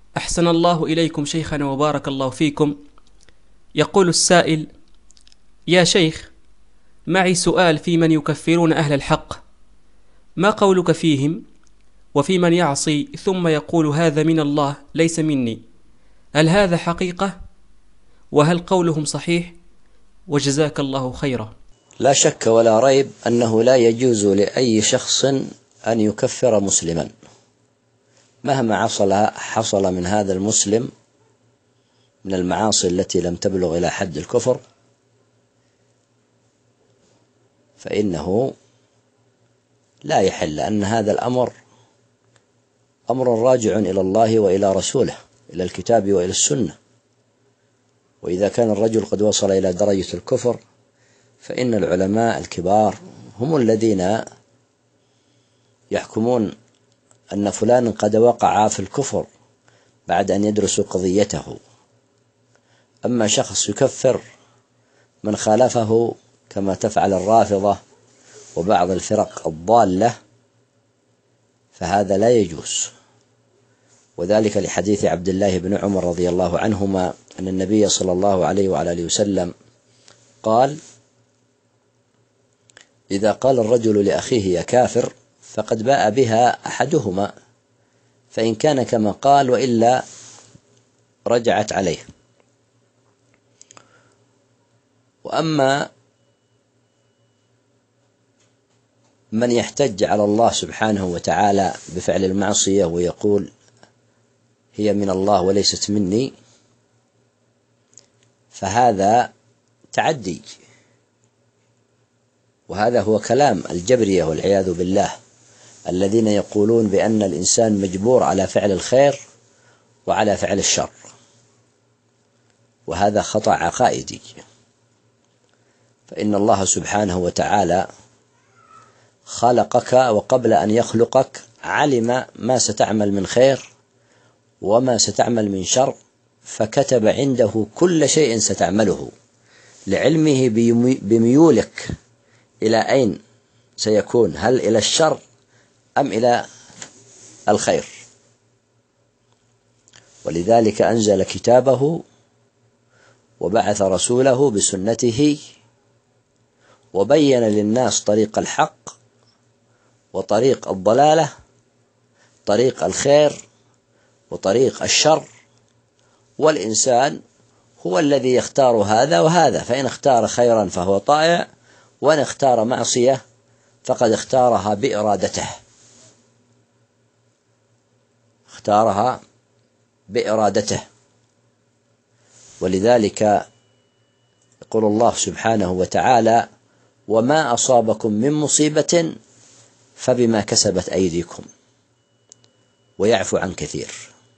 أحسن الله إليكم شيخنا وبارك الله فيكم. يقول السائل: يا شيخ، معي سؤال في من يكفرون أهل الحق، ما قولك فيهم؟ وفي من يعصي ثم يقول هذا من الله ليس مني، هل هذا حقيقة؟ وهل قولهم صحيح؟ وجزاك الله خيرا. لا شك ولا ريب أنه لا يجوز لأي شخص أن يكفر مسلما مهما حصل من هذا المسلم من المعاصي التي لم تبلغ إلى حد الكفر، فإنه لا يحل، لأن هذا الأمر أمر راجع إلى الله وإلى رسوله، إلى الكتاب وإلى السنة. وإذا كان الرجل قد وصل إلى درجة الكفر فإن العلماء الكبار هم الذين يحكمون أن فلان قد وقع في الكفر بعد أن يدرسوا قضيته. أما شخص يكفر من خالفه كما تفعل الرافضة وبعض الفرق الضالة فهذا لا يجوز، وذلك لحديث عبد الله بن عمر رضي الله عنهما أن النبي صلى الله عليه وعلى آله وسلم قال: إذا قال الرجل لأخيه يا كافر فقد باء بها أحدهما، فإن كان كما قال وإلا رجعت عليه. وأما من يحتج على الله سبحانه وتعالى بفعل المعصية ويقول هي من الله وليست مني، فهذا تعدي، وهذا هو كلام الجبرية والعياذ بالله، الذين يقولون بأن الإنسان مجبور على فعل الخير وعلى فعل الشر، وهذا خطأ عقائدي. فإن الله سبحانه وتعالى خلقك وقبل أن يخلقك علم ما ستعمل من خير وما ستعمل من شر، فكتب عنده كل شيء ستعمله لعلمه بميولك إلى أين سيكون، هل إلى الشر أم إلى الخير. ولذلك أنزل كتابه وبعث رسوله بسنته وبين للناس طريق الحق وطريق الضلالة، طريق الخير وطريق الشر، والإنسان هو الذي يختار هذا وهذا، فإن اختار خيرا فهو طائع، وإن اختار معصية فقد اختارها بإرادته، اختارها بإرادته. ولذلك يقول الله سبحانه وتعالى: وما أصابكم من مصيبة فبما كسبت أيديكم ويعفو عن كثير.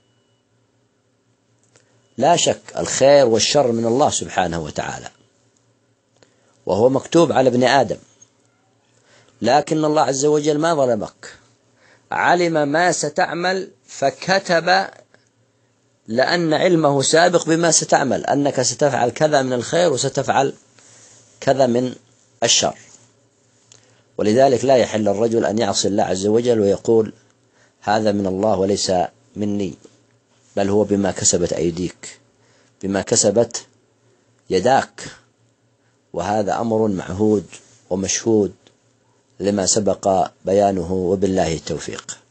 لا شك الخير والشر من الله سبحانه وتعالى، وهو مكتوب على ابن آدم، لكن الله عز وجل ما ظلمك، علم ما ستعمل فكتب، لأن علمه سابق بما ستعمل، أنك ستفعل كذا من الخير وستفعل كذا من الشر. ولذلك لا يحل الرجل أن يعصي الله عز وجل ويقول هذا من الله وليس مني، بل هو بما كسبت أيديك، بما كسبت يداك، وهذا أمر معهود ومشهود لما سبق بيانه، وبالله التوفيق.